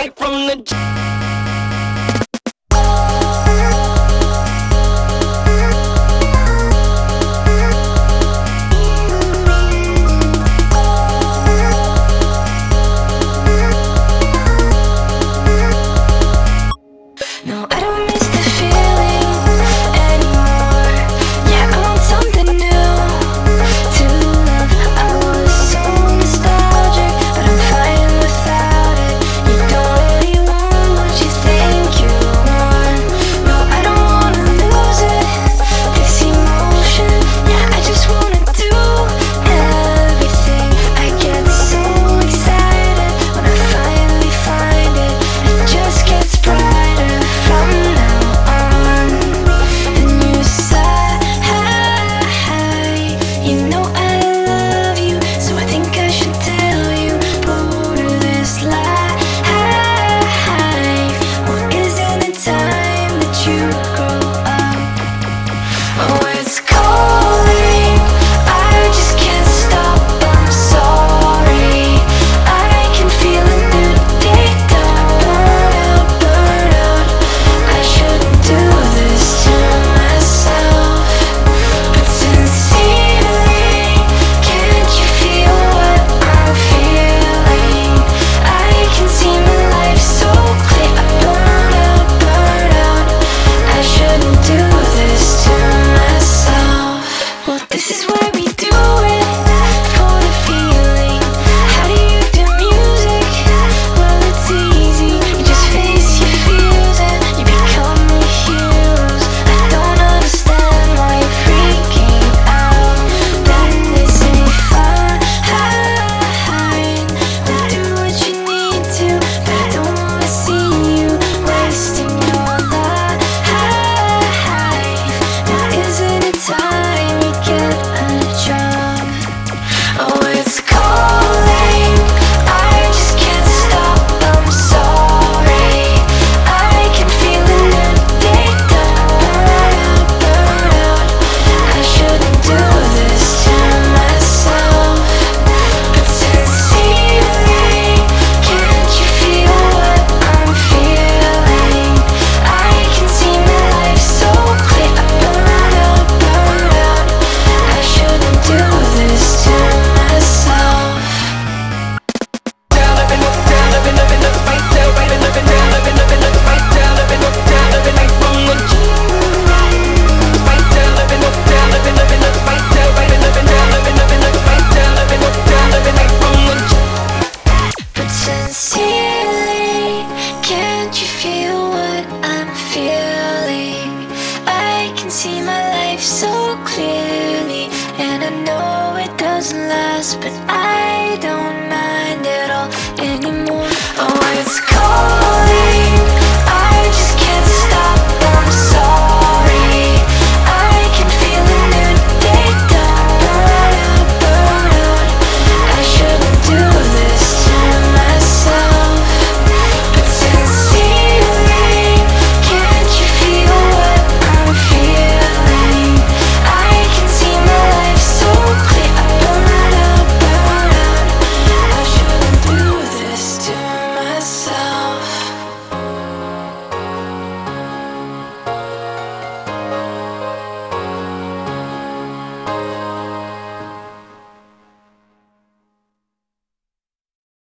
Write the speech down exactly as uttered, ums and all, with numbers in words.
right from the jump. No, I don't miss the feeling anymore. Yeah, I want something new to love. I was so nostalgic, but I'm fine without it. You don't really want what you think you want. No, I don't wanna lose it, this emotion. Yeah, I just wanna do everything. I get so excited when I finally find it. It just gets brighter from now on. And you sigh, you know I love you, so I think I should tell you. Border this life, what isn't it time that you grow up? Oh, it's calling, I just can't stop, I'm sorry. I can feel a new day dawn. Burn out, burn out, I shouldn't do this to myself. But sincerely, can't you feel what I'm feeling? I can see my life so clear. I burn out, burn out, I shouldn't do this to myself. Well, this is why we do it, for the feeling. How do you do music? Well, it's easy, you just face your fears and you become your heroes. I don't understand why you're freaking out. That this ain't fine. Well, do what you need to, but I don't wanna see you wasting your life. Now isn't it time you get a job? Oh, it's calling, I just can't stop, I'm sorry. I can feel a new day dawn. Burn out, burn out, I shouldn't do this to myself. But sincerely, can't you feel what I'm feeling? I can see my life so clear. I burn out, burn out, I shouldn't do this to myself. Down, living up, down, living, living up, right down, right, living down, living, living up, right down, living up, down, living right from the jump. Right down, living up, down, living, living up, right down, right, living down, living, living up, right down, living up, down, living right from the jump. But sincerely, can't you feel what I'm feeling? I can see my life so clearly, and I know it doesn't last, but I